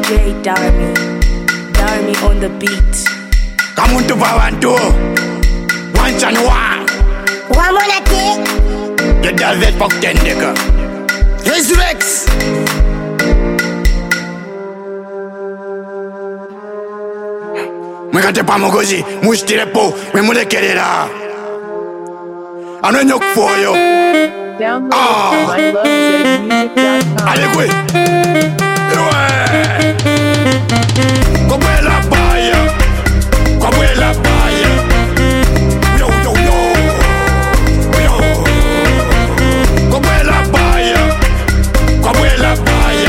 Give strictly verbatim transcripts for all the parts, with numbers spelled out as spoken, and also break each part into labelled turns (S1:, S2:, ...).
S1: J Darmy, Darmy on the beat.
S2: Come on to Vavanto, one and one.
S3: One more day.
S2: The Velvet Fuck ten nigga. Here's Rex. Mwekate pamogozi, mushtire po, mwemulekerera. Ano nyok foyo.
S4: Download ah. from my love zed music dot com.
S2: Allez, quoi? Ouais! Como é la paia? Como é la paia? Yo, yo, yo! Yo! Como é la paia? Como é la paia?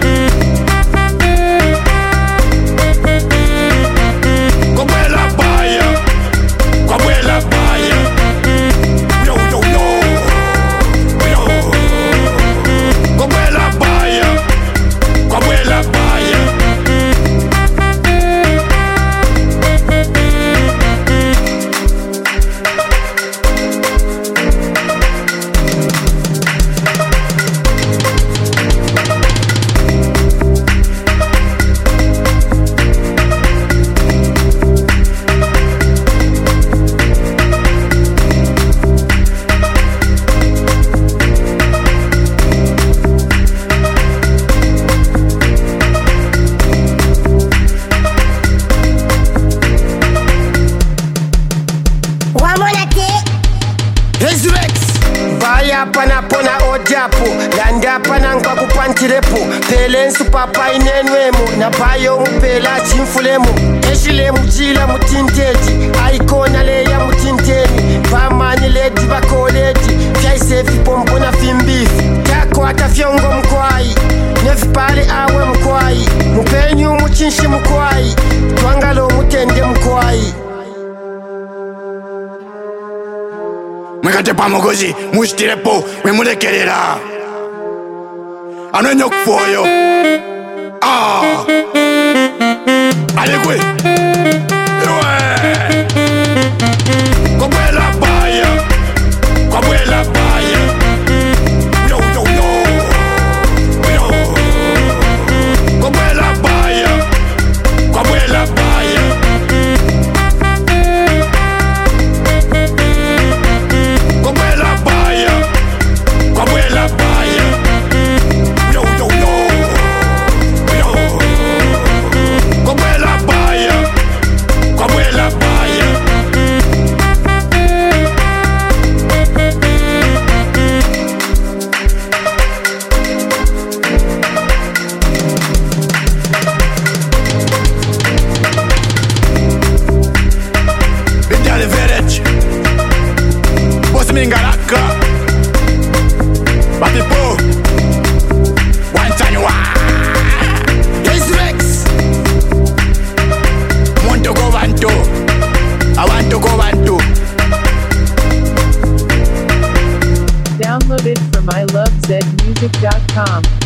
S2: Como é la paia? Como é la paia? Yo, yo, yo! Yo! Como é la paia? Como é la paia?
S5: Vaya pana pona ojapo Landa pana nkwa kupantirepo Pelensu papa inenwemo Na bayo mpela chimfulemo Eshile mjila mutinteji Aikona leya mutinteni Pamani ledi bakoledi Fyaisefi pompo na fimbifi Tako hata fyongo mkwai Nefipale awe mkwai Mupenyu muchinshi mkwai Twangalo mutende mkwai
S2: Mwekate pamogozi, mushtire po, mwemulekerera. Ano nyok foyo. Ah! Allez, quoi? Ouais! Como é la paia? Como é la paia? Yo, yo, yo! Yo! Como é la paia? Como é la paia? Como é la paia? Como é la paia? Yo, yo, yo! Yo! Como é la paia? Como é la paia? Vidale Verec Boss Mingaraka Batipo Wantanywa Here's Rex Want to go Vanto I want to go Vanto
S4: Download it from my love zed music dot com.